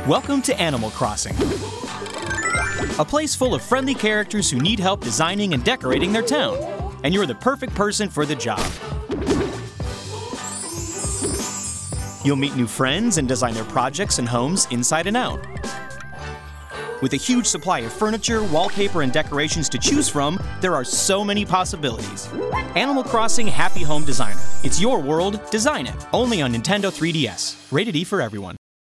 Welcome to Animal Crossing, a place full of friendly characters who need help designing and decorating their town, and you're the perfect person for the job. You'll meet new friends and design their projects and homes inside and out. With a huge supply of furniture, wallpaper, and decorations to choose from, there are so many possibilities. Animal Crossing Happy Home Designer. It's your world, design it. Only on Nintendo 3DS. Rated E for everyone.